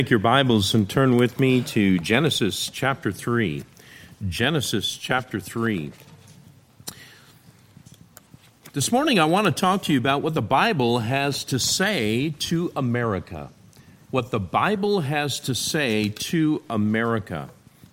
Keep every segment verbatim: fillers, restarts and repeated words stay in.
Take your Bibles and turn with me to Genesis chapter three. Genesis chapter three. This morning I want to talk to you about what the Bible has to say to America. What the Bible has to say to America.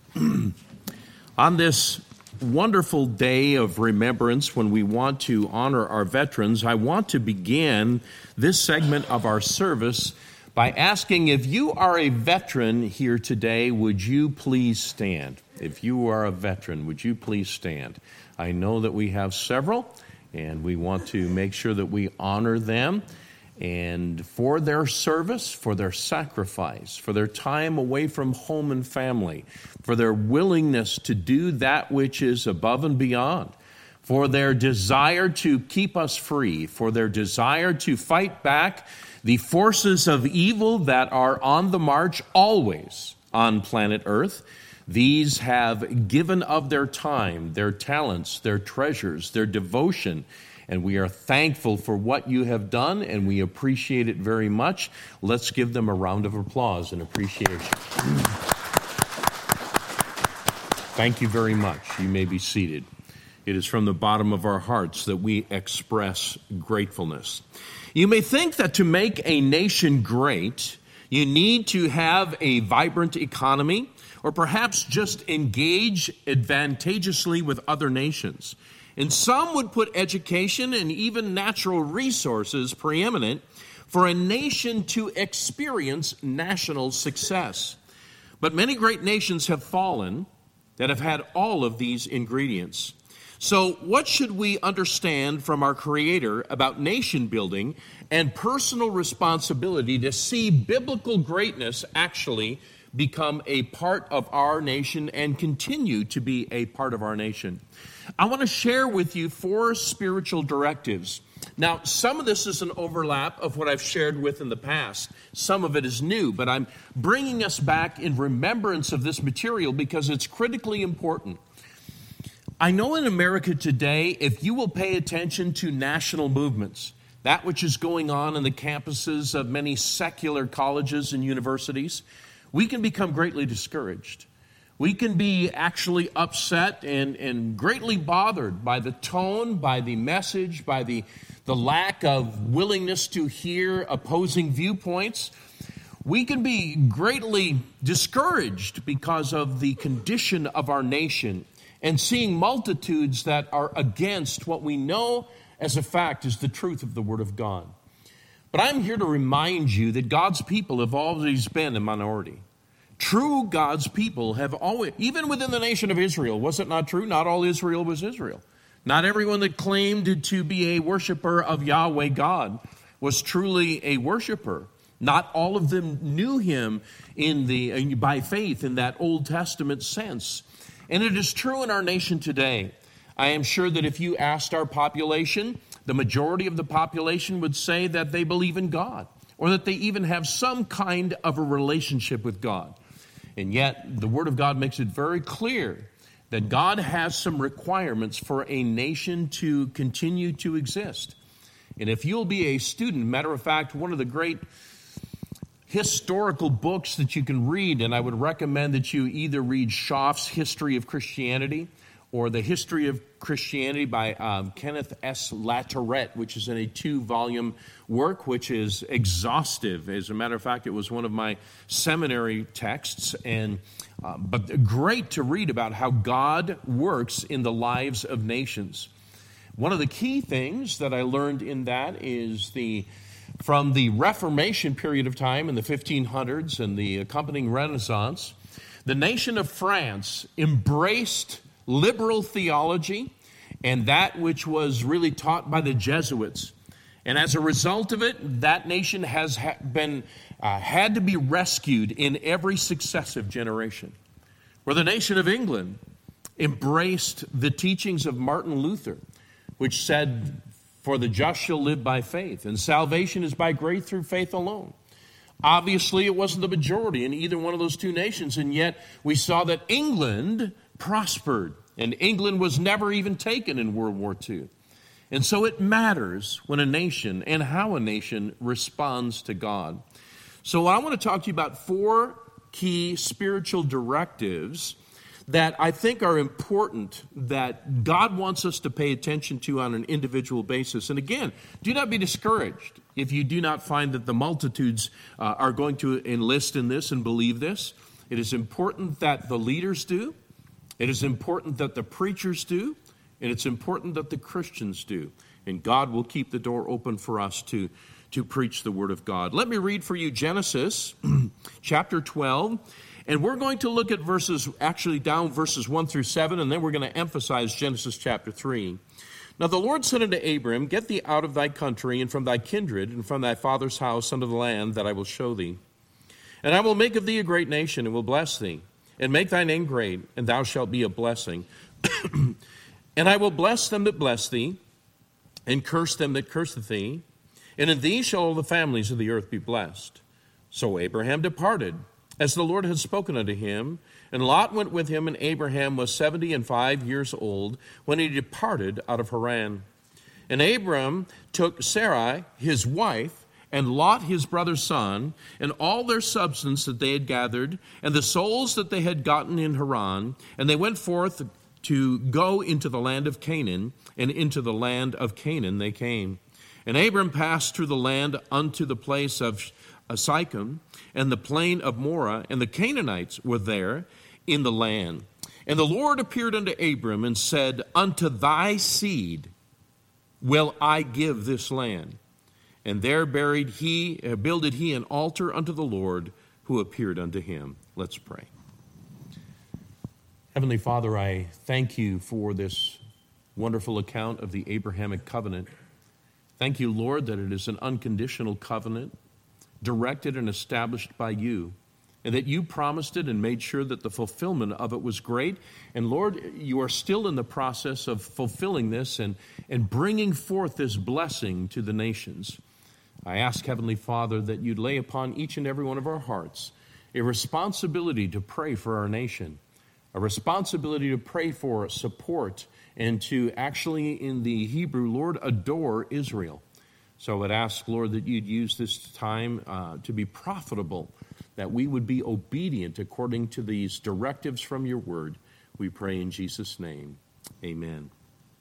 On this wonderful day of remembrance when we want to honor our veterans, I want to begin this segment of our service by asking, if you are a veteran here today, would you please stand? If you are a veteran, would you please stand? I know that we have several, and we want to make sure that we honor them and for their service, for their sacrifice, for their time away from home and family, for their willingness to do that which is above and beyond, for their desire to keep us free, for their desire to fight back the forces of evil that are on the march always on planet Earth. These have given of their time, their talents, their treasures, their devotion, and we are thankful for what you have done, and we appreciate it very much. Let's give them a round of applause and appreciation. Thank you very much. You may be seated. It is from the bottom of our hearts that we express gratefulness. You may think that to make a nation great, you need to have a vibrant economy, or perhaps just engage advantageously with other nations. And some would put education and even natural resources preeminent for a nation to experience national success. But many great nations have fallen that have had all of these ingredients. So what should we understand from our Creator about nation building and personal responsibility to see biblical greatness actually become a part of our nation and continue to be a part of our nation? I want to share with you four spiritual directives. Now, some of this is an overlap of what I've shared with in the past. Some of it is new, but I'm bringing us back in remembrance of this material because it's critically important. I know in America today, if you will pay attention to national movements, that which is going on in the campuses of many secular colleges and universities, we can become greatly discouraged. We can be actually upset and, and greatly bothered by the tone, by the message, by the, the lack of willingness to hear opposing viewpoints. We can be greatly discouraged because of the condition of our nation and seeing multitudes that are against what we know as a fact is the truth of the Word of God. But I'm here to remind you that God's people have always been a minority. True God's people have always, even within the nation of Israel, was it not true? Not all Israel was Israel. Not everyone that claimed to be a worshiper of Yahweh God was truly a worshiper. Not all of them knew Him in the by faith in that Old Testament sense. And it is true in our nation today. I am sure that if you asked our population, the majority of the population would say that they believe in God, or that they even have some kind of a relationship with God. And yet, the Word of God makes it very clear that God has some requirements for a nation to continue to exist. And if you'll be a student, matter of fact, one of the great historical books that you can read, and I would recommend that you either read Schaff's History of Christianity or The History of Christianity by um, Kenneth S. Latourette, which is in a two-volume work, which is exhaustive. As a matter of fact, it was one of my seminary texts, and uh, but great to read about how God works in the lives of nations. One of the key things that I learned in that is the from the Reformation period of time in the fifteen hundreds and the accompanying Renaissance, the nation of France embraced liberal theology and that which was really taught by the Jesuits. And as a result of it, that nation has ha- been uh, had to be rescued in every successive generation. Where the nation of England embraced the teachings of Martin Luther, which said, "For the just shall live by faith, and salvation is by grace through faith alone." Obviously, it wasn't the majority in either one of those two nations, and yet we saw that England prospered, and England was never even taken in World War Two. And so it matters when a nation and how a nation responds to God. So I want to talk to you about four key spiritual directives that I think are important, that God wants us to pay attention to on an individual basis. And again, do not be discouraged if you do not find that the multitudes uh, are going to enlist in this and believe this. It is important that the leaders do. It is important that the preachers do. And it's important that the Christians do. And God will keep the door open for us to, to preach the Word of God. Let me read for you Genesis chapter twelve. And we're going to look at verses, actually down verses one through seven, and then we're going to emphasize Genesis chapter three. Now the Lord said unto Abram, Get thee out of thy country, and from thy kindred, and from thy father's house, unto the land that I will show thee. And I will make of thee a great nation, and will bless thee, and make thy name great, and thou shalt be a blessing. And I will bless them that bless thee, and curse them that curseth thee, and in thee shall all the families of the earth be blessed. So Abraham departed, as the Lord had spoken unto him, and Lot went with him, and Abraham was seventy and five years old when he departed out of Haran. And Abram took Sarai his wife, and Lot his brother's son, and all their substance that they had gathered, and the souls that they had gotten in Haran, and they went forth to go into the land of Canaan, and into the land of Canaan they came. And Abram passed through the land unto the place of Sychem, and the plain of Moreh, and the Canaanites were there in the land. And the Lord appeared unto Abram and said, Unto thy seed will I give this land. And there buried he, uh, builded he an altar unto the Lord who appeared unto him. Let's pray. Heavenly Father, I thank you for this wonderful account of the Abrahamic covenant. Thank you, Lord, that it is an unconditional covenant, directed and established by you, and that you promised it and made sure that the fulfillment of it was great. And Lord, you are still in the process of fulfilling this and, and bringing forth this blessing to the nations. I ask, Heavenly Father, that you'd lay upon each and every one of our hearts a responsibility to pray for our nation, a responsibility to pray for support, and to actually, in the Hebrew, Lord, adore Israel. So I would ask, Lord, that you'd use this time uh, to be profitable, that we would be obedient according to these directives from your word. We pray in Jesus' name. Amen.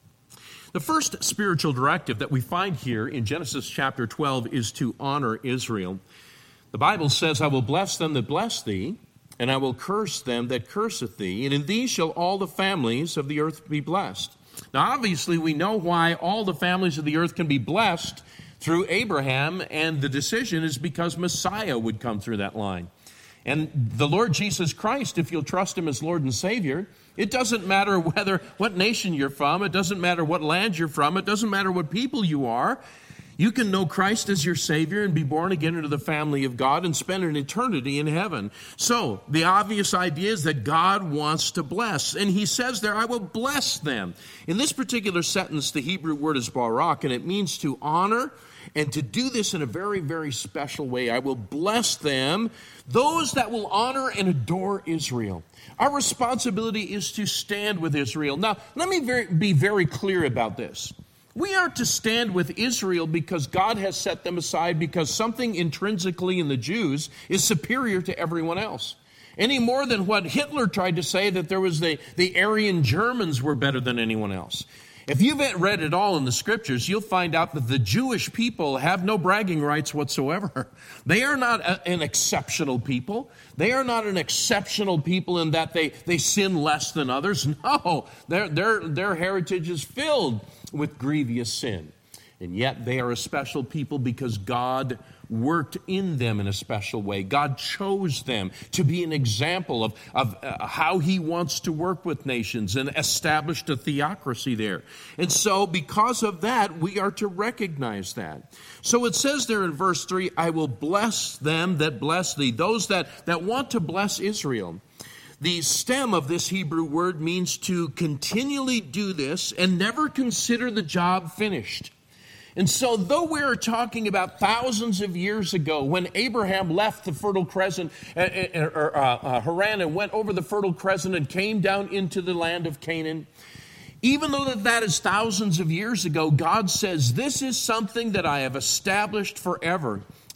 The first spiritual directive that we find here in Genesis chapter twelve is to honor Israel. The Bible says, I will bless them that bless thee, and I will curse them that curseth thee, and in thee shall all the families of the earth be blessed. Now, obviously, we know why all the families of the earth can be blessed through Abraham, and the decision is because Messiah would come through that line. And the Lord Jesus Christ, if you'll trust him as Lord and Savior, it doesn't matter whether what nation you're from, it doesn't matter what land you're from, it doesn't matter what people you are. You can know Christ as your Savior and be born again into the family of God and spend an eternity in heaven. So, the obvious idea is that God wants to bless. And he says there, I will bless them. In this particular sentence, the Hebrew word is barak, and it means to honor, and to do this in a very, very special way. I will bless them, those that will honor and adore Israel. Our responsibility is to stand with Israel. Now, let me very, be very clear about this. We are to stand with Israel because God has set them aside, because something intrinsically in the Jews is superior to everyone else. Any more than what Hitler tried to say, that there was the, the Aryan Germans were better than anyone else. If you've read it all in the scriptures, you'll find out that the Jewish people have no bragging rights whatsoever. They are not a, an exceptional people. They are not an exceptional people in that they, they sin less than others. No, their, their, their heritage is filled with grievous sin. And yet they are a special people because God worked in them in a special way. God chose them to be an example of, of uh, how he wants to work with nations, and established a theocracy there. And so because of that, we are to recognize that. So it says there in verse three, I will bless them that bless thee, those that, that want to bless Israel. The stem of this Hebrew word means to continually do this and never consider the job finished. And so though we're talking about thousands of years ago, when Abraham left the Fertile Crescent, uh, uh, uh, Haran, and went over the Fertile Crescent and came down into the land of Canaan, even though that, that is thousands of years ago, God says, this is something that I have established forever.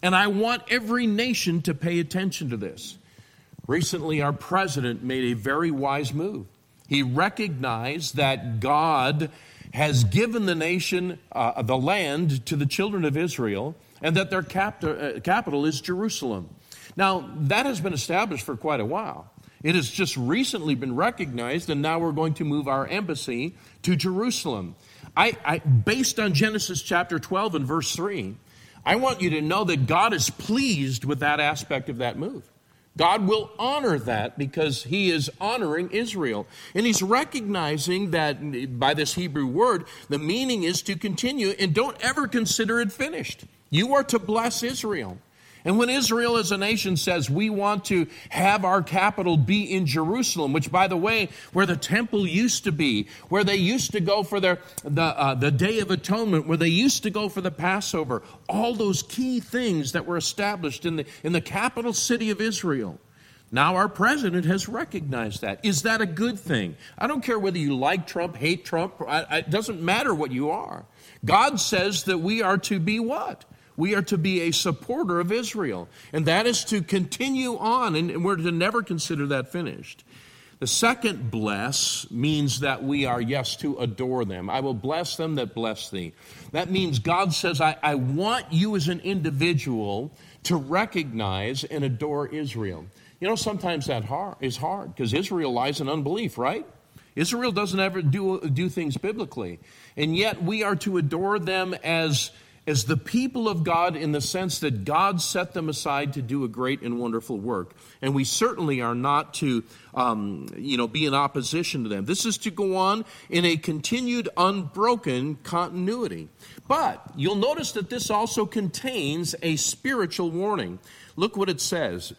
And I want every nation to pay attention to this. Recently, our president made a very wise move. He recognized that God has given the nation, uh, the land, to the children of Israel, and that their cap- uh, capital is Jerusalem. Now, that has been established for quite a while. It has just recently been recognized, and now we're going to move our embassy to Jerusalem. I, I, based on Genesis chapter twelve and verse three, I want you to know that God is pleased with that aspect of that move. God will honor that because he is honoring Israel. And he's recognizing that by this Hebrew word, the meaning is to continue, and don't ever consider it finished. You are to bless Israel. And when Israel as a nation says, we want to have our capital be in Jerusalem, which, by the way, where the temple used to be, where they used to go for their the uh, the Day of Atonement, where they used to go for the Passover, all those key things that were established in the in the capital city of Israel. Now our president has recognized that. Is that a good thing? I don't care whether you like Trump, hate Trump. It doesn't matter what you are. God says that we are to be what? We are to be a supporter of Israel, and that is to continue on, and we're to never consider that finished. The second bless means that we are, yes, to adore them. I will bless them that bless thee. That means God says, I, I want you as an individual to recognize and adore Israel. You know, sometimes that hard, is hard because Israel lies in unbelief, right? Israel doesn't ever do, do things biblically, and yet we are to adore them as as the people of God in the sense that God set them aside to do a great and wonderful work. And we certainly are not to, um, you know, be in opposition to them. This is to go on in a continued, unbroken continuity. But you'll notice that this also contains a spiritual warning. Look what it says.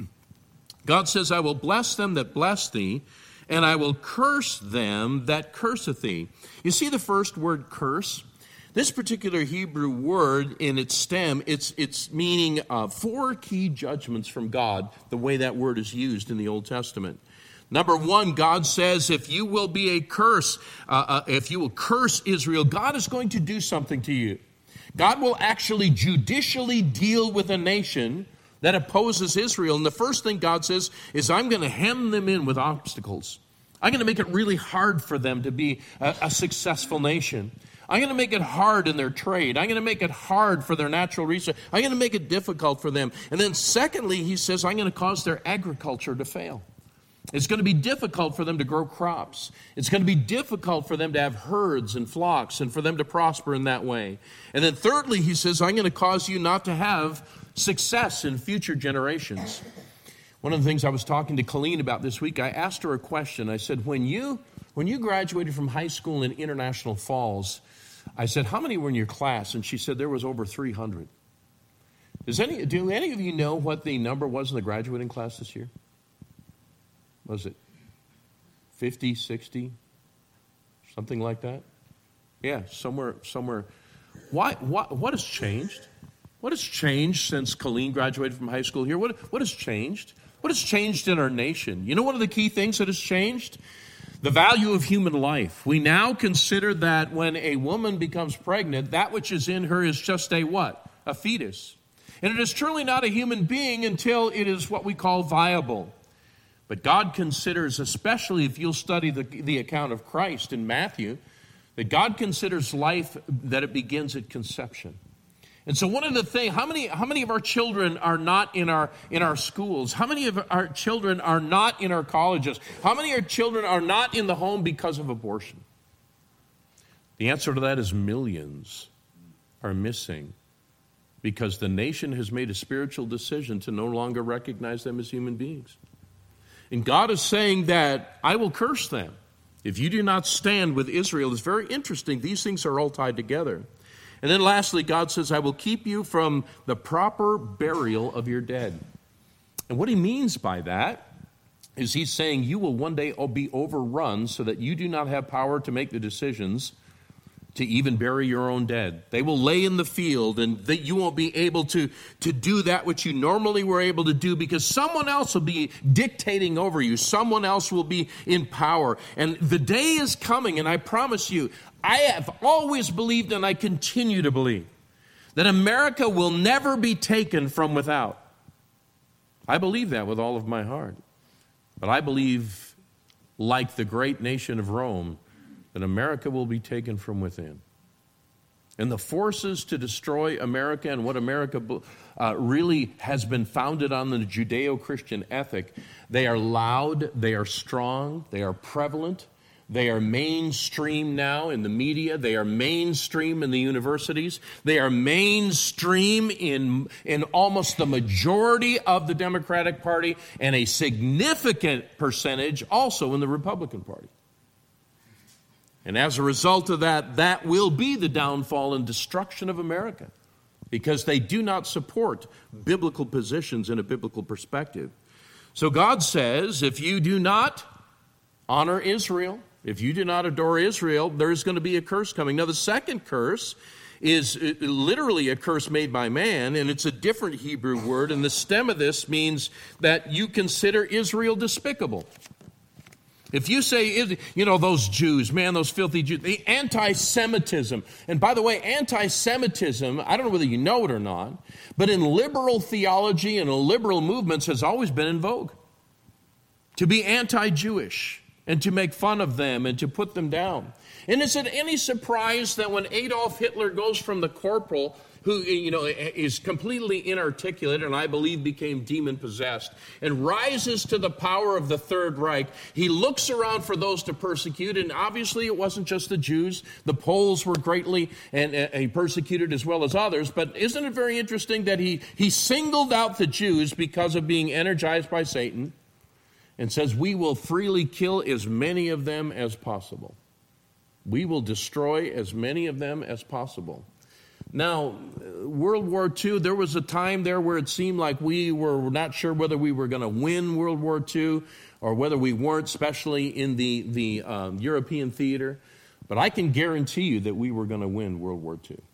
God says, I will bless them that bless thee, and I will curse them that curseth thee. You see the first word, curse? This particular Hebrew word in its stem, it's it's meaning uh, four key judgments from God, the way that word is used in the Old Testament. Number one, God says, if you will be a curse, uh, uh, if you will curse Israel, God is going to do something to you. God will actually judicially deal with a nation that opposes Israel. And the first thing God says is, I'm going to hem them in with obstacles. I'm going to make it really hard for them to be a, a successful nation. I'm going to make it hard in their trade. I'm going to make it hard for their natural resources. I'm going to make it difficult for them. And then secondly, he says, I'm going to cause their agriculture to fail. It's going to be difficult for them to grow crops. It's going to be difficult for them to have herds and flocks and for them to prosper in that way. And then thirdly, he says, I'm going to cause you not to have success in future generations. One of the things I was talking to Colleen about this week, I asked her a question. I said, when you when you graduated from high school in International Falls, I said, how many were in your class? And she said there was over three hundred. Does any, do any of you know what the number was in the graduating class this year? Was it fifty, sixty, something like that? Yeah, somewhere, somewhere. Why, what, what has changed? What has changed since Colleen graduated from high school here? What, what has changed? What has changed in our nation? You know one of the key things that has changed? The value of human life. We now consider that when a woman becomes pregnant, that which is in her is just a what? A fetus. And it is truly not a human being until it is what we call viable. But God considers, especially if you'll study the, the account of Christ in Matthew, that God considers life that it begins at conception. And so one of the things, how many how many of our children are not in our in our schools? How many of our children are not in our colleges? How many of our children are not in the home because of abortion? The answer to that is millions are missing because the nation has made a spiritual decision to no longer recognize them as human beings. And God is saying that I will curse them if you do not stand with Israel. It's very interesting. These things are all tied together. And then lastly, God says, I will keep you from the proper burial of your dead. And what he means by that is he's saying you will one day be overrun so that you do not have power to make the decisions to even bury your own dead. They will lay in the field and that you won't be able to, to do that which you normally were able to do because someone else will be dictating over you. Someone else will be in power. And the day is coming, and I promise you, I have always believed and I continue to believe that America will never be taken from without. I believe that with all of my heart. But I believe, like the great nation of Rome, that America will be taken from within. And the forces to destroy America and what America uh, really has been founded on, the Judeo-Christian ethic, they are loud, they are strong, they are prevalent, they are mainstream now in the media, they are mainstream in the universities, they are mainstream in, in almost the majority of the Democratic Party, and a significant percentage also in the Republican Party. And as a result of that, that will be the downfall and destruction of America, because they do not support biblical positions in a biblical perspective. So God says, if you do not honor Israel, if you do not adore Israel, there's going to be a curse coming. Now, the second curse is literally a curse made by man, and it's a different Hebrew word, and the stem of this means that you consider Israel despicable. If you say, you know, those Jews, man, those filthy Jews, the anti-Semitism. And by the way, anti-Semitism, I don't know whether you know it or not, but in liberal theology and liberal movements has always been in vogue. To be anti-Jewish and to make fun of them and to put them down. And is it any surprise that when Adolf Hitler goes from the corporal, who, you know, is completely inarticulate and I believe became demon-possessed, and rises to the power of the Third Reich, he looks around for those to persecute, and obviously it wasn't just the Jews. The Poles were greatly and, and persecuted as well as others, but isn't it very interesting that he, he singled out the Jews because of being energized by Satan, and says, we will freely kill as many of them as possible. We will destroy as many of them as possible. Now, World War Two, there was a time there where it seemed like we were not sure whether we were going to win World War Two or whether we weren't, especially in the, the um, European theater. But I can guarantee you that we were going to win World War Two.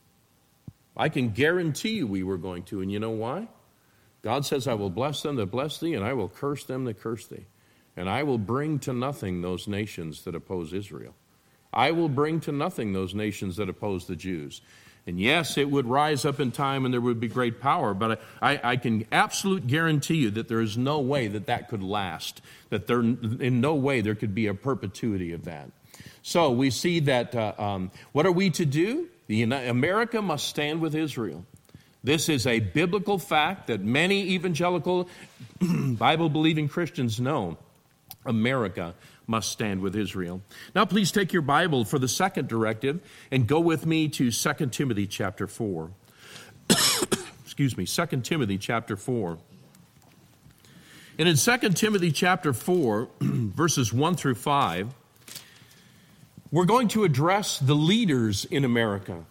I can guarantee you we were going to. And you know why? God says, I will bless them that bless thee, and I will curse them that curse thee. And I will bring to nothing those nations that oppose Israel. I will bring to nothing those nations that oppose the Jews. And yes, it would rise up in time and there would be great power, but I, I can absolutely guarantee you that there is no way that that could last, that there, in no way there could be a perpetuity of that. So we see that, uh, um, what are we to do? The United, America must stand with Israel. This is a biblical fact that many evangelical, Bible-believing Christians know. America must stand with Israel. Now please take your Bible for the second directive and go with me to Second Timothy chapter four. Excuse me, Second Timothy chapter four. And in Second Timothy chapter four, verses one through five, we're going to address the leaders in America.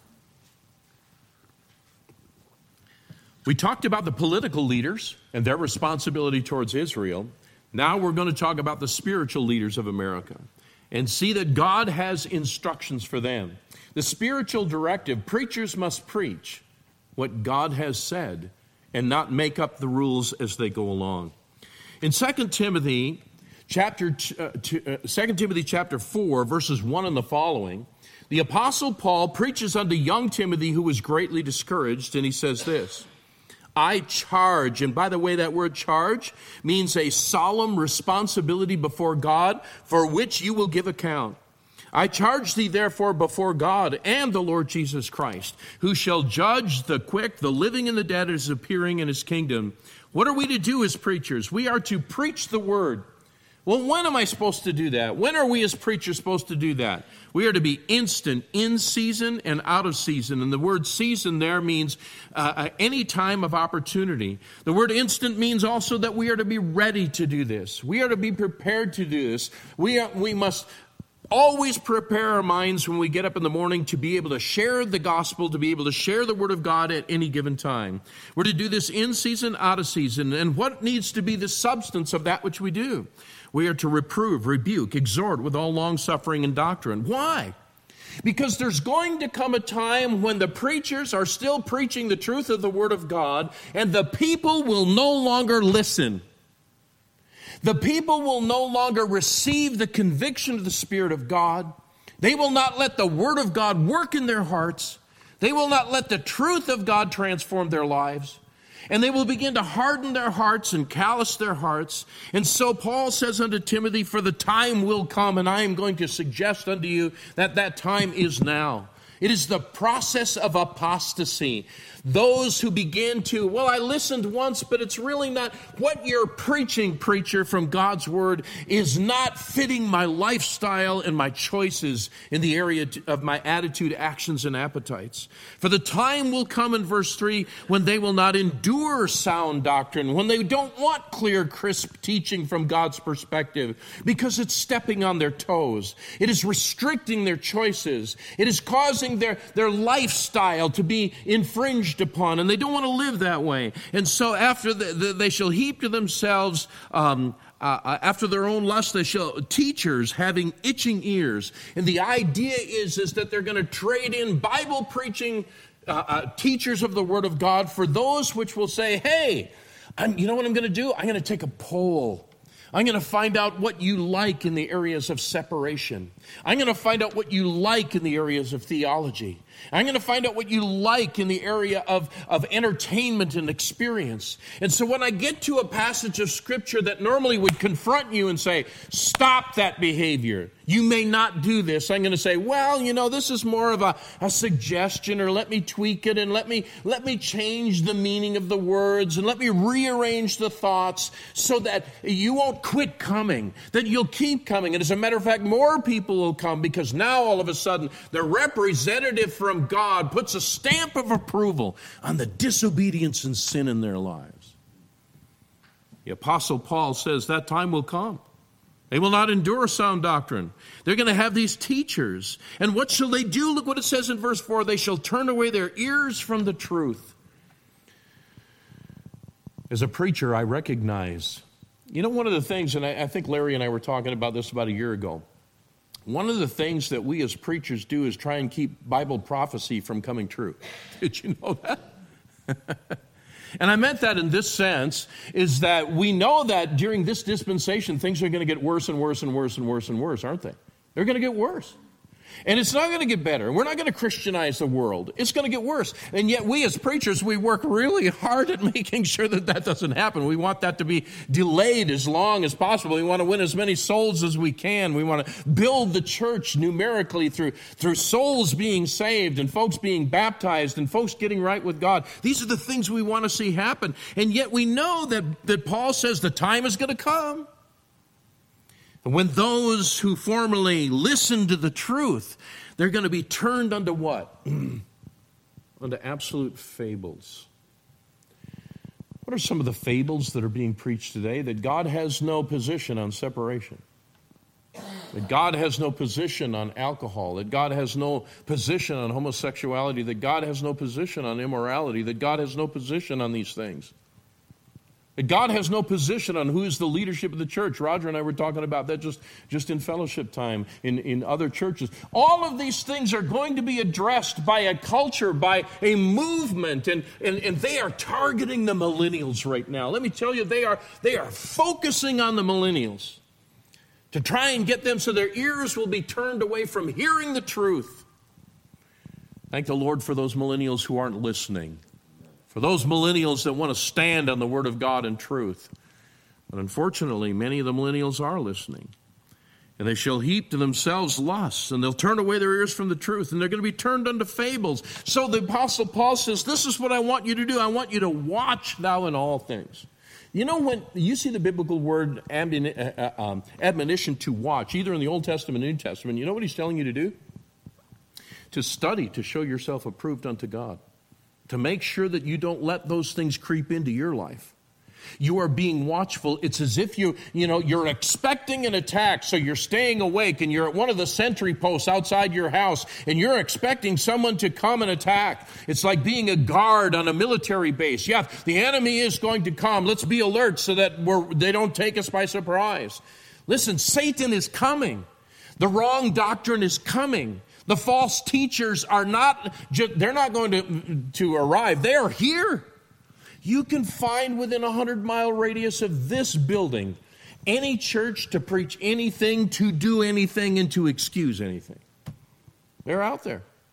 We talked about the political leaders and their responsibility towards Israel. Now we're going to talk about the spiritual leaders of America and see that God has instructions for them. The spiritual directive, preachers must preach what God has said and not make up the rules as they go along. In Second Timothy chapter uh, two, uh, Second Timothy chapter four, verses one and the following, the Apostle Paul preaches unto young Timothy, who was greatly discouraged, and he says this, I charge, and by the way, that word charge means a solemn responsibility before God for which you will give account. I charge thee therefore before God and the Lord Jesus Christ, who shall judge the quick, the living, and the dead as appearing in his kingdom. What are we to do as preachers? We are to preach the word. Well, when am I supposed to do that? When are we as preachers supposed to do that? We are to be instant, in season and out of season. And the word season there means uh, any time of opportunity. The word instant means also that we are to be ready to do this. We are to be prepared to do this. We are, we must always prepare our minds when we get up in the morning to be able to share the gospel, to be able to share the word of God at any given time. We're to do this in season, out of season. And what needs to be the substance of that which we do? We are to reprove, rebuke, exhort with all long-suffering and doctrine. Why? Because there's going to come a time when the preachers are still preaching the truth of the Word of God, and the people will no longer listen. The people will no longer receive the conviction of the Spirit of God. They will not let the Word of God work in their hearts. They will not let the truth of God transform their lives. And they will begin to harden their hearts and callous their hearts. And so Paul says unto Timothy, for the time will come, and I am going to suggest unto you that that time is now. It is the process of apostasy. Those who begin to, well, I listened once, but it's really not, what you're preaching, preacher, from God's word is not fitting my lifestyle and my choices in the area of my attitude, actions, and appetites. For the time will come in verse three when they will not endure sound doctrine, when they don't want clear, crisp teaching from God's perspective, because it's stepping on their toes. It is restricting their choices. It is causing their, their lifestyle to be infringed upon, and they don't want to live that way. And so after the, the, they shall heap to themselves, um, uh, after their own lust, they shall, teachers having itching ears. And the idea is, is that they're going to trade in Bible preaching uh, uh, teachers of the Word of God for those which will say, hey, I'm, you know what I'm going to do? I'm going to take a poll. I'm going to find out what you like in the areas of separation. I'm going to find out what you like in the areas of theology. I'm going to find out what you like in the area of, of entertainment and experience. And so when I get to a passage of Scripture that normally would confront you and say, stop that behavior, you may not do this, I'm going to say, well, you know, this is more of a, a suggestion, or let me tweak it, and let me, let me change the meaning of the words, and let me rearrange the thoughts so that you won't quit coming, that you'll keep coming. And as a matter of fact, more people will come, because now all of a sudden the representative from God puts a stamp of approval on the disobedience and sin in their lives. The Apostle Paul says that time will come. They will not endure sound doctrine. They're going to have these teachers. And what shall they do? Look what it says in verse four. They shall turn away their ears from the truth. As a preacher, I recognize, you know, one of the things, and I, I think Larry and I were talking about this about a year ago. One of the things that we as preachers do is try and keep Bible prophecy from coming true. Did you know that? And I meant that in this sense, is that we know that during this dispensation, things are going to get worse and worse and worse and worse and worse, aren't they? They're going to get worse. And it's not going to get better. We're not going to Christianize the world. It's going to get worse. And yet we as preachers, we work really hard at making sure that that doesn't happen. We want that to be delayed as long as possible. We want to win as many souls as we can. We want to build the church numerically through, through souls being saved and folks being baptized and folks getting right with God. These are the things we want to see happen. And yet we know that, that Paul says the time is going to come when those who formerly listened to the truth, they're going to be turned unto what? Unto absolute fables. What are some of the fables that are being preached today? That God has no position on separation. That God has no position on alcohol. That God has no position on homosexuality. That God has no position on immorality. That God has no position on these things. God has no position on who is the leadership of the church. Roger and I were talking about that just, just in fellowship time in, in other churches. All of these things are going to be addressed by a culture, by a movement, and, and, and they are targeting the millennials right now. Let me tell you, they are, they are focusing on the millennials to try and get them so their ears will be turned away from hearing the truth. Thank the Lord for those millennials who aren't listening. For those millennials that want to stand on the Word of God and truth. But unfortunately, many of the millennials are listening. And they shall heap to themselves lusts, and they'll turn away their ears from the truth, and they're going to be turned unto fables. So the Apostle Paul says, this is what I want you to do. I want you to watch thou in all things. You know, when you see the biblical word admonition to watch, either in the Old Testament or New Testament, you know what he's telling you to do? To study, to show yourself approved unto God. To make sure that you don't let those things creep into your life. You are being watchful. It's as if you, you know, you're expecting an attack, so you're staying awake, and you're at one of the sentry posts outside your house, and you're expecting someone to come and attack. It's like being a guard on a military base. Yeah, the enemy is going to come. Let's be alert so that we're, they don't take us by surprise. Listen, Satan is coming. The wrong doctrine is coming. The false teachers are not, they're not going to, to arrive. They are here. You can find within a hundred mile radius of this building any church to preach anything, to do anything, and to excuse anything. They're out there.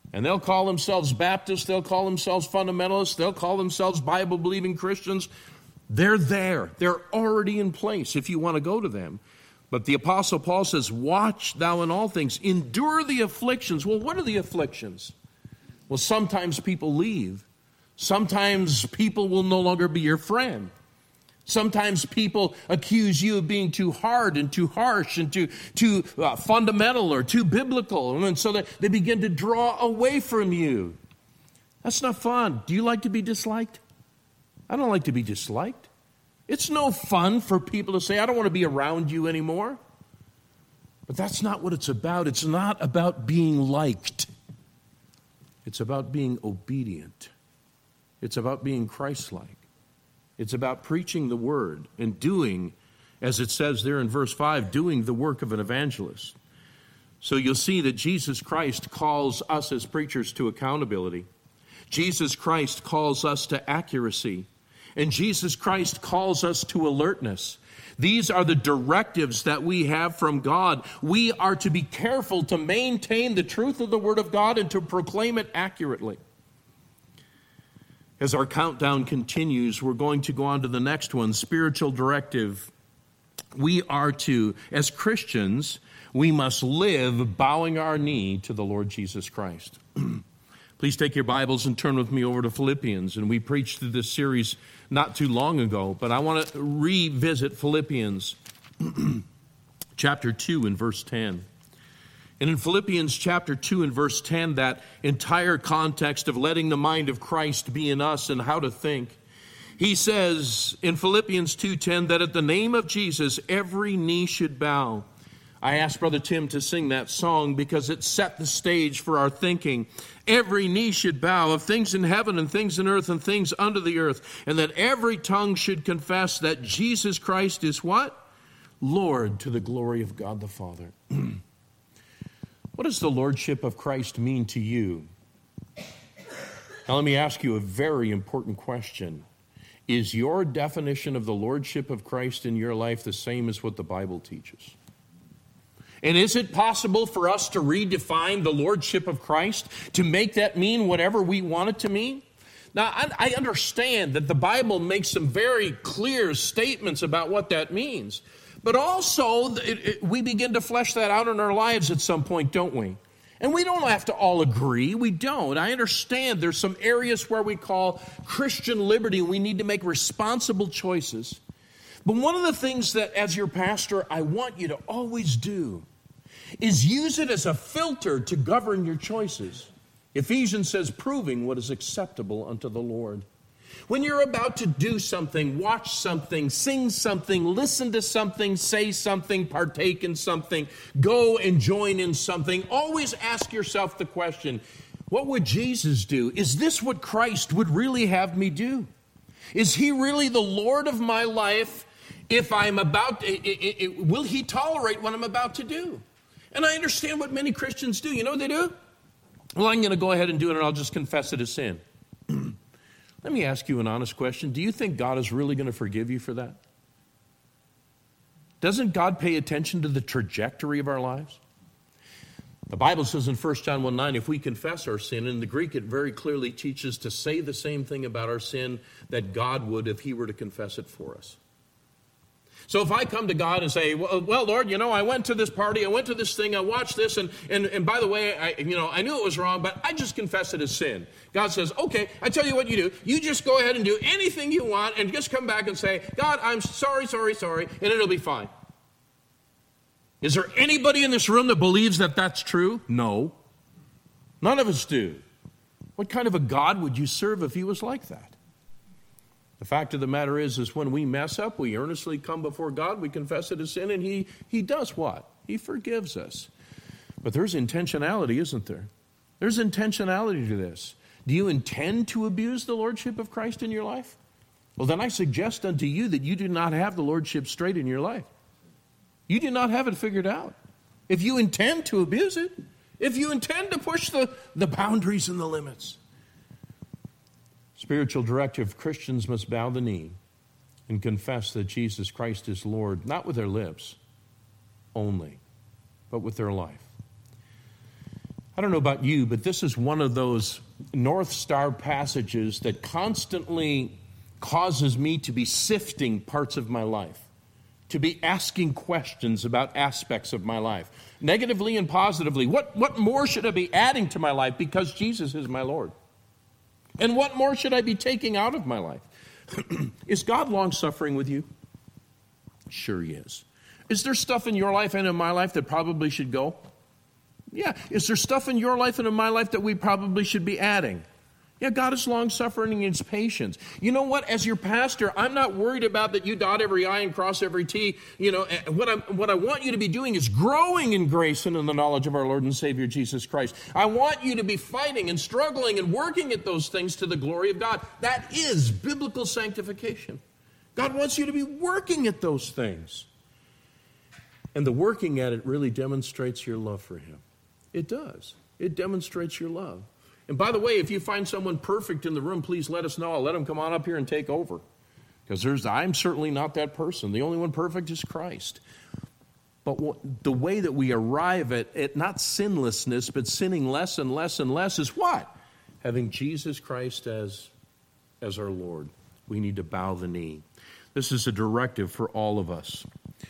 And they'll call themselves Baptists, they'll call themselves fundamentalists, they'll call themselves Bible-believing Christians. They're there. They're already in place if you want to go to them. But the Apostle Paul says, watch thou in all things, endure the afflictions. Well, what are the afflictions? Well, sometimes people leave. Sometimes people will no longer be your friend. Sometimes people accuse you of being too hard and too harsh and too, too uh, fundamental or too biblical. And so that they begin to draw away from you. That's not fun. Do you like to be disliked? I don't like to be disliked. It's no fun for people to say, I don't want to be around you anymore. But that's not what it's about. It's not about being liked. It's about being obedient. It's about being Christ-like. It's about preaching the word and doing, as it says there in verse five, doing the work of an evangelist. So you'll see that Jesus Christ calls us as preachers to accountability. Jesus Christ calls us to accuracy. And Jesus Christ calls us to alertness. These are the directives that we have from God. We are to be careful to maintain the truth of the Word of God and to proclaim it accurately. As our countdown continues, we're going to go on to the next one, spiritual directive. We are to, as Christians, we must live bowing our knee to the Lord Jesus Christ. Please take your Bibles and turn with me over to Philippians. And we preached through this series not too long ago, but I want to revisit Philippians chapter two and verse ten. And in Philippians chapter two and verse ten, that entire context of letting the mind of Christ be in us and how to think, he says in Philippians two ten that at the name of Jesus, every knee should bow. I asked Brother Tim to sing that song because it set the stage for our thinking. Every knee should bow of things in heaven and things in earth and things under the earth, and that every tongue should confess that Jesus Christ is what? Lord, to the glory of God the Father. What does the lordship of Christ mean to you? Now let me ask you a very important question. Is your definition of the lordship of Christ in your life the same as what the Bible teaches? And is it possible for us to redefine the lordship of Christ, to make that mean whatever we want it to mean? Now, I, I understand that the Bible makes some very clear statements about what that means. But also, it, it, we begin to flesh that out in our lives at some point, don't we? And we don't have to all agree. We don't. I understand there's some areas where we call Christian liberty. We need to make responsible choices. But one of the things that, as your pastor, I want you to always do is use it as a filter to govern your choices. Ephesians says, proving what is acceptable unto the Lord. When you're about to do something, watch something, sing something, listen to something, say something, partake in something, go and join in something, always ask yourself the question, what would Jesus do? Is this what Christ would really have me do? Is he really the Lord of my life? If I'm about, it, it, it, will he tolerate what I'm about to do? And I understand what many Christians do. You know what they do? Well, I'm going to go ahead and do it, and I'll just confess it as sin. Let me ask you an honest question. Do you think God is really going to forgive you for that? Doesn't God pay attention to the trajectory of our lives? The Bible says in First John one nine, if we confess our sin, in the Greek it very clearly teaches to say the same thing about our sin that God would if he were to confess it for us. So if I come to God and say, well, well, Lord, you know, I went to this party, I went to this thing, I watched this, and, and, and by the way, I, you know, I knew it was wrong, but I just confessed it as sin. God says, okay, I tell you what you do. You just go ahead and do anything you want and just come back and say, God, I'm sorry, sorry, sorry, and it'll be fine. Is there anybody in this room that believes that that's true? No. None of us do. What kind of a God would you serve if he was like that? The fact of the matter is, is when we mess up, we earnestly come before God, we confess it as sin, and he, he does what? He forgives us. But there's intentionality, isn't there? There's intentionality to this. Do you intend to abuse the lordship of Christ in your life? Well, then I suggest unto you that you do not have the lordship straight in your life. You do not have it figured out. If you intend to abuse it, if you intend to push the, the boundaries and the limits, spiritual directive, Christians must bow the knee and confess that Jesus Christ is Lord, not with their lips only, but with their life. I don't know about you, but this is one of those North Star passages that constantly causes me to be sifting parts of my life, to be asking questions about aspects of my life, negatively and positively. What, what more should I be adding to my life because Jesus is my Lord? And what more should I be taking out of my life? Is God long-suffering with you? Sure he is. Is there stuff in your life and in my life that probably should go? Yeah. Is there stuff in your life and in my life that we probably should be adding? Yeah, God is long-suffering and He's patient. You know what? As your pastor, I'm not worried about that you dot every I and cross every T. You know, what, I'm, what I want you to be doing is growing in grace and in the knowledge of our Lord and Savior, Jesus Christ. I want you to be fighting and struggling and working at those things to the glory of God. That is biblical sanctification. God wants you to be working at those things. And the working at it really demonstrates your love for Him. It does. It demonstrates your love. And by the way, if you find someone perfect in the room, please let us know. I'll let them come on up here and take over. Because there's, I'm certainly not that person. The only one perfect is Christ. But what, the way that we arrive at, at not sinlessness, but sinning less and less and less is what? Having Jesus Christ as, as our Lord. We need to bow the knee. This is a directive for all of us.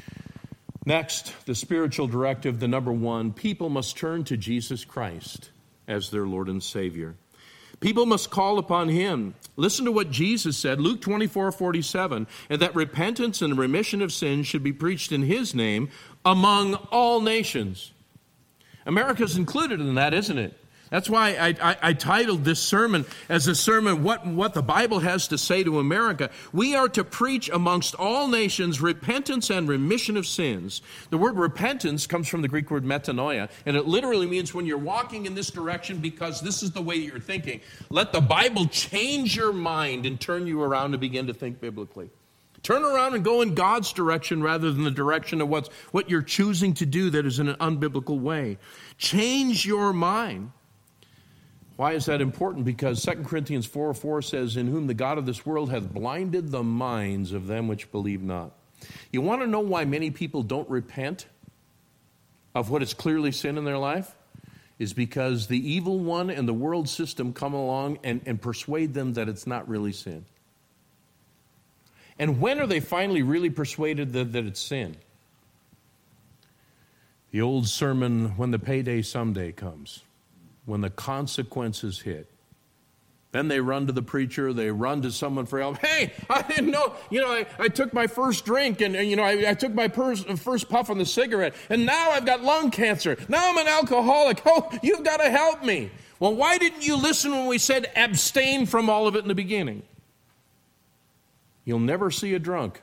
Next, the spiritual directive, the number one, people must turn to Jesus Christ as their Lord and Savior. People must call upon Him. Listen to what Jesus said, Luke twenty-four forty-seven, and that repentance and remission of sins should be preached in His name among all nations. America's included in that, isn't it? That's why I, I, I titled this sermon as a sermon, what, what the Bible has to say to America. We are to preach amongst all nations repentance and remission of sins. The word repentance comes from the Greek word metanoia, and it literally means when you're walking in this direction because this is the way you're thinking. Let the Bible change your mind and turn you around and begin to think biblically. Turn around and go in God's direction rather than the direction of what's, what you're choosing to do that is in an unbiblical way. Change your mind. Why is that important? Because Second Corinthians four four says, in whom the God of this world hath blinded the minds of them which believe not. You want to know why many people don't repent of what is clearly sin in their life? Is because the evil one and the world system come along and, and persuade them that it's not really sin. And when are they finally really persuaded that, that it's sin? The old sermon, when the payday someday comes. When the consequences hit. Then they run to the preacher, they run to someone for help. Hey, I didn't know, you know, I, I took my first drink and, and you know, I, I took my pers- first puff on the cigarette and now I've got lung cancer. Now I'm an alcoholic. Oh, you've got to help me. Well, why didn't you listen when we said abstain from all of it in the beginning? You'll never see a drunk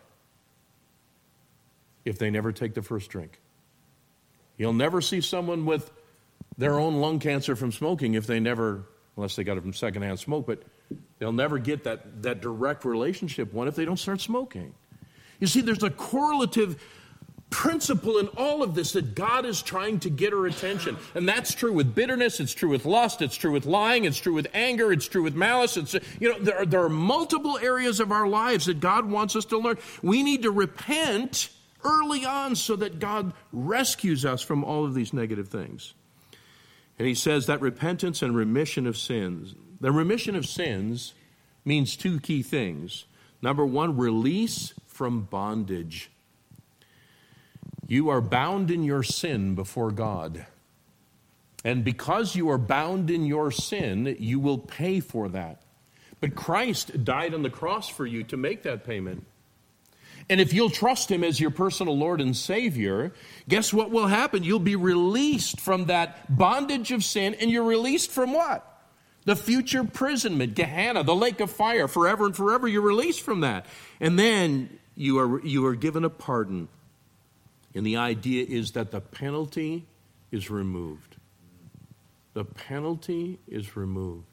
if they never take the first drink. You'll never see someone with their own lung cancer from smoking if they never, unless they got it from secondhand smoke, but they'll never get that, that direct relationship one if they don't start smoking. You see, there's a correlative principle in all of this that God is trying to get our attention. And that's true with bitterness, it's true with lust, it's true with lying, it's true with anger, it's true with malice. It's, you know, there are, there are multiple areas of our lives that God wants us to learn. We need to repent early on so that God rescues us from all of these negative things. And he says that repentance and remission of sins. The remission of sins means two key things. Number one, release from bondage. You are bound in your sin before God. And because you are bound in your sin, you will pay for that. But Christ died on the cross for you to make that payment. And if you'll trust Him as your personal Lord and Savior, guess what will happen? You'll be released from that bondage of sin, and you're released from what? The future imprisonment, Gehenna, the lake of fire, forever and forever. You're released from that. And then you are, you are given a pardon. And the idea is that the penalty is removed. The penalty is removed.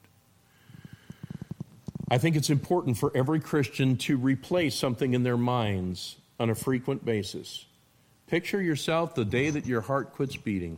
I think it's important for every Christian to replay something in their minds on a frequent basis. Picture yourself the day that your heart quits beating.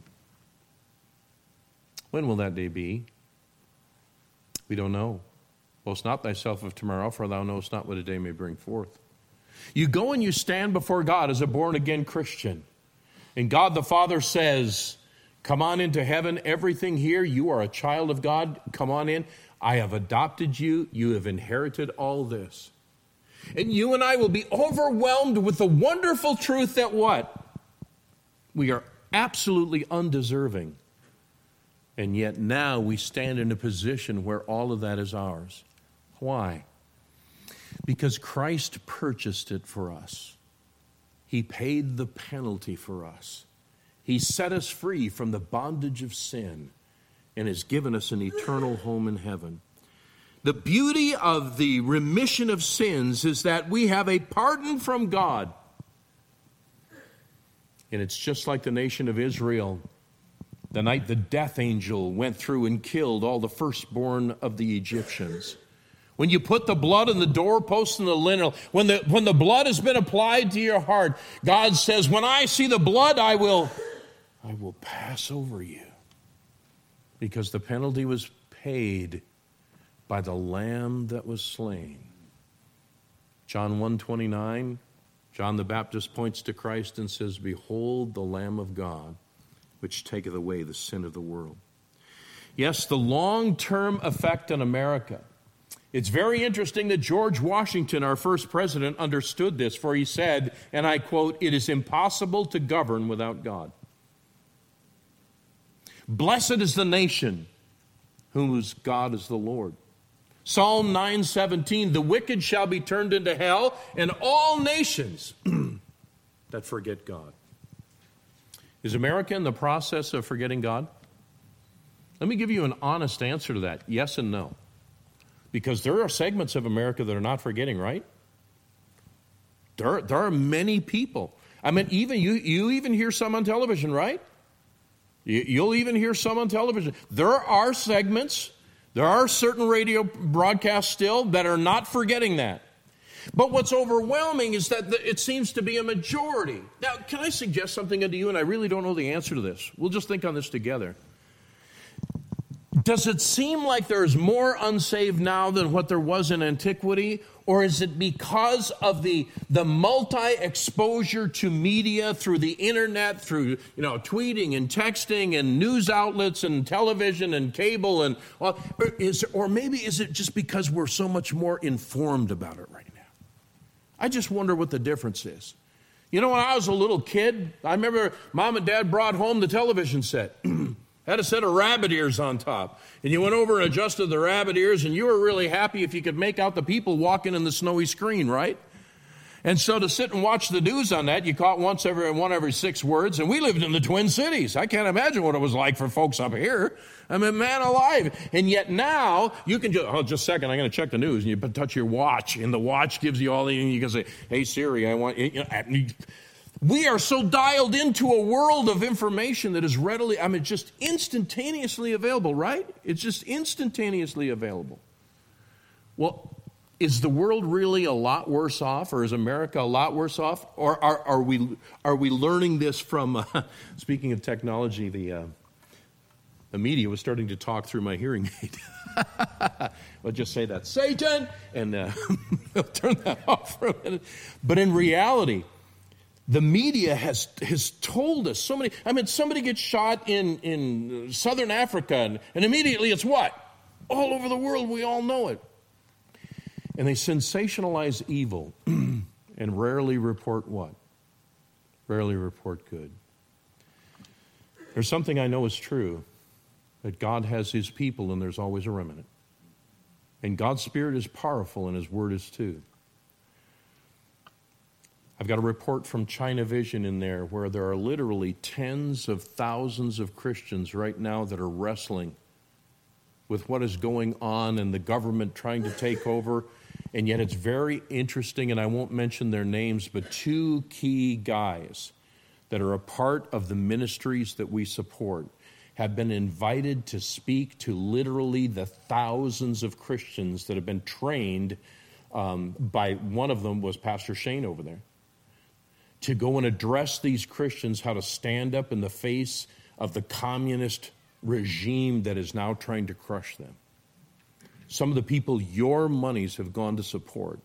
When will that day be? We don't know. Boast not thyself of tomorrow, for thou knowest not what a day may bring forth. You go and you stand before God as a born-again Christian. And God the Father says, Come on into heaven. Everything here, you are a child of God. Come on in. I have adopted you. You have inherited all this. And you and I will be overwhelmed with the wonderful truth that what? We are absolutely undeserving. And yet now we stand in a position where all of that is ours. Why? Because Christ purchased it for us. He paid the penalty for us. He set us free from the bondage of sin and has given us an eternal home in heaven. The beauty of the remission of sins is that we have a pardon from God. And it's just like the nation of Israel. The night the death angel went through and killed all the firstborn of the Egyptians. When you put the blood on the doorpost and the lintel, when the, when the blood has been applied to your heart, God says, when I see the blood, I will, I will pass over you. Because the penalty was paid by the Lamb that was slain. John one twenty-nine, John the Baptist points to Christ and says, behold the Lamb of God, which taketh away the sin of the world. Yes, the long-term effect on America. It's very interesting that George Washington, our first president, understood this, for he said, and I quote, it is impossible to govern without God. Blessed is the nation whose God is the Lord. Psalm nine seventeen, the wicked shall be turned into hell, and all nations that forget God. Is America in the process of forgetting God? Let me give you an honest answer to that, yes and no. Because there are segments of America that are not forgetting, right? There, there are many people. I mean, even you, you even hear some on television, right? You, you'll even hear some on television. There are segments, there are certain radio broadcasts still that are not forgetting that. But what's overwhelming is that the, it seems to be a majority. Now, can I suggest something unto you? And I really don't know the answer to this. We'll just think on this together. Does it seem like there's more unsaved now than what there was in antiquity? Or is it because of the, the multi-exposure to media through the internet, through you know tweeting and texting and news outlets and television and cable? and or, is, or maybe is it just because we're so much more informed about it right now? I just wonder what the difference is. You know, when I was a little kid, I remember Mom and Dad brought home the television set. Had a set of rabbit ears on top. And you went over and adjusted the rabbit ears, and you were really happy if you could make out the people walking in the snowy screen, right? And so to sit and watch the news on that, you caught once every one every six words. And we lived in the Twin Cities. I can't imagine what it was like for folks up here. I mean, man alive. And yet now, you can just, oh, just a second, I'm going to check the news. And you touch your watch, and the watch gives you all the, and you can say, hey, Siri, I want, you know, we are so dialed into a world of information that is readily, I mean, just instantaneously available, right? It's just instantaneously available. Well, is the world really a lot worse off, or is America a lot worse off? Or are, are we are we learning this from, uh, speaking of technology, the, uh, the media was starting to talk through my hearing aid. I'll just say that, Satan, and uh, I'll turn that off for a minute. But in reality, the media has has told us so many. I mean, somebody gets shot in, in southern Africa, and, and immediately it's what? All over the world, we all know it. And they sensationalize evil and rarely report what? Rarely report good. There's something I know is true, that God has his people and there's always a remnant. And God's Spirit is powerful and his word is too. I've got a report from China Vision in there where there are literally tens of thousands of Christians right now that are wrestling with what is going on and the government trying to take over. And yet it's very interesting, and I won't mention their names, but two key guys that are a part of the ministries that we support have been invited to speak to literally the thousands of Christians that have been trained um, by, one of them was Pastor Shane over there, to go and address these Christians how to stand up in the face of the communist regime that is now trying to crush them. Some of the people your monies have gone to support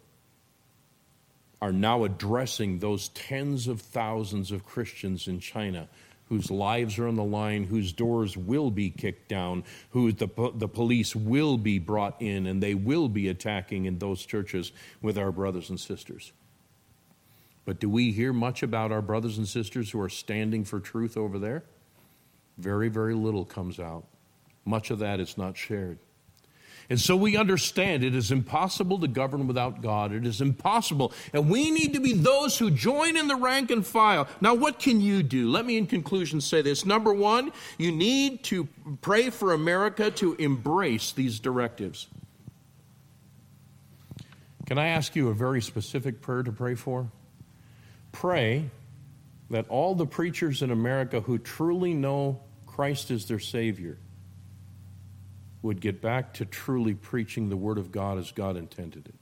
are now addressing those tens of thousands of Christians in China whose lives are on the line, whose doors will be kicked down, who the, the police will be brought in, and they will be attacking in those churches with our brothers and sisters. But do we hear much about our brothers and sisters who are standing for truth over there? Very, very little comes out. Much of that is not shared. And so we understand it is impossible to govern without God. It is impossible. And we need to be those who join in the rank and file. Now, what can you do? Let me, in conclusion, say this. Number one, you need to pray for America to embrace these directives. Can I ask you a very specific prayer to pray for? Pray that all the preachers in America who truly know Christ as their Savior would get back to truly preaching the Word of God as God intended it.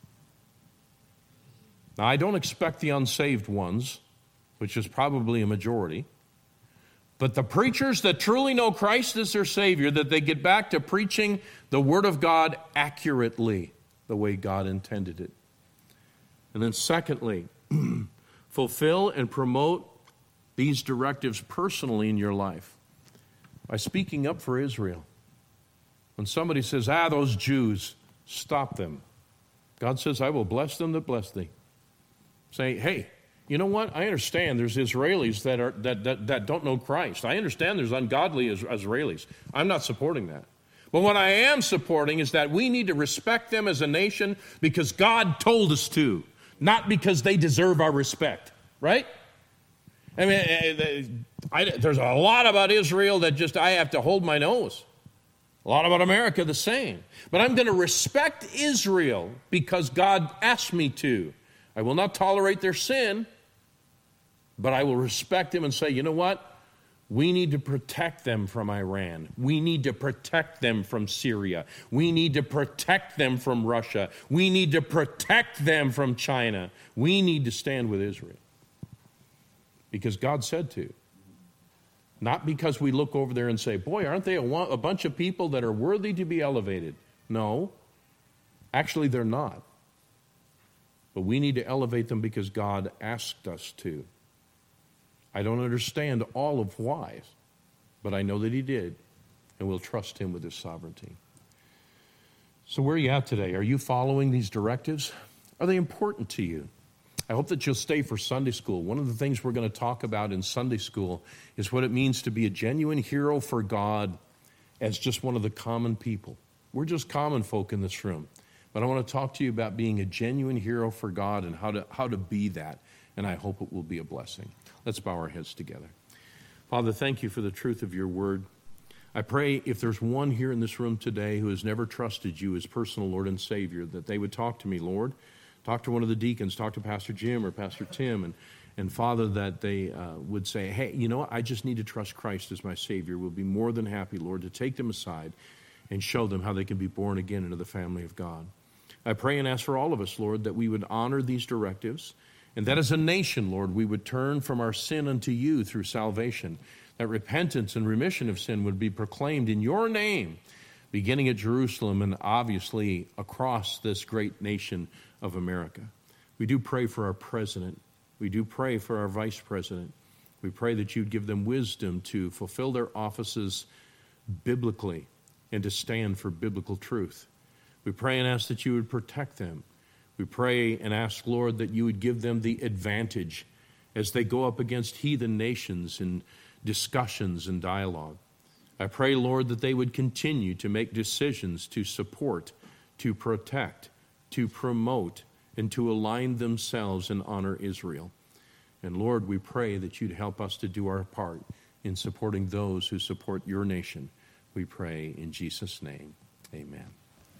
Now, I don't expect the unsaved ones, which is probably a majority, but the preachers that truly know Christ as their Savior, that they get back to preaching the Word of God accurately, the way God intended it. And then secondly, fulfill and promote these directives personally in your life by speaking up for Israel. When somebody says, ah, those Jews, stop them. God says, I will bless them that bless thee. Say, hey, you know what? I understand there's Israelis that are that that, that don't know Christ. I understand there's ungodly Israelis. I'm not supporting that. But what I am supporting is that we need to respect them as a nation because God told us to, not because they deserve our respect, right? I mean, I, there's a lot about Israel that just I have to hold my nose. A lot about America the same. But I'm going to respect Israel because God asked me to. I will not tolerate their sin, but I will respect them and say, you know what? We need to protect them from Iran. We need to protect them from Syria. We need to protect them from Russia. We need to protect them from China. We need to stand with Israel because God said to. Not because we look over there and say, boy, aren't they a, a bunch of people that are worthy to be elevated? No. Actually, they're not. But we need to elevate them because God asked us to. I don't understand all of why, but I know that He did, and we'll trust Him with His sovereignty. So where are you at today? Are you following these directives? Are they important to you? I hope that you'll stay for Sunday school. One of the things we're going to talk about in Sunday school is what it means to be a genuine hero for God as just one of the common people. We're just common folk in this room. But I want to talk to you about being a genuine hero for God and how to, how to be that. And I hope it will be a blessing. Let's bow our heads together. Father, thank you for the truth of your word. I pray if there's one here in this room today who has never trusted you as personal Lord and Savior, that they would talk to me, Lord. Talk to one of the deacons, talk to Pastor Jim or Pastor Tim, and, and Father, that they uh, would say, hey, you know what, I just need to trust Christ as my Savior. We'll be more than happy, Lord, to take them aside and show them how they can be born again into the family of God. I pray and ask for all of us, Lord, that we would honor these directives, and that as a nation, Lord, we would turn from our sin unto you through salvation, that repentance and remission of sin would be proclaimed in your name, beginning at Jerusalem and obviously across this great nation of America. We do pray for our president. We do pray for our vice president. We pray that you'd give them wisdom to fulfill their offices biblically and to stand for biblical truth. We pray and ask that you would protect them. We pray and ask, Lord, that you would give them the advantage as they go up against heathen nations in discussions and dialogue. I pray, Lord, that they would continue to make decisions to support, to protect, to promote, and to align themselves and honor Israel. And Lord, we pray that you'd help us to do our part in supporting those who support your nation. We pray in Jesus' name, amen.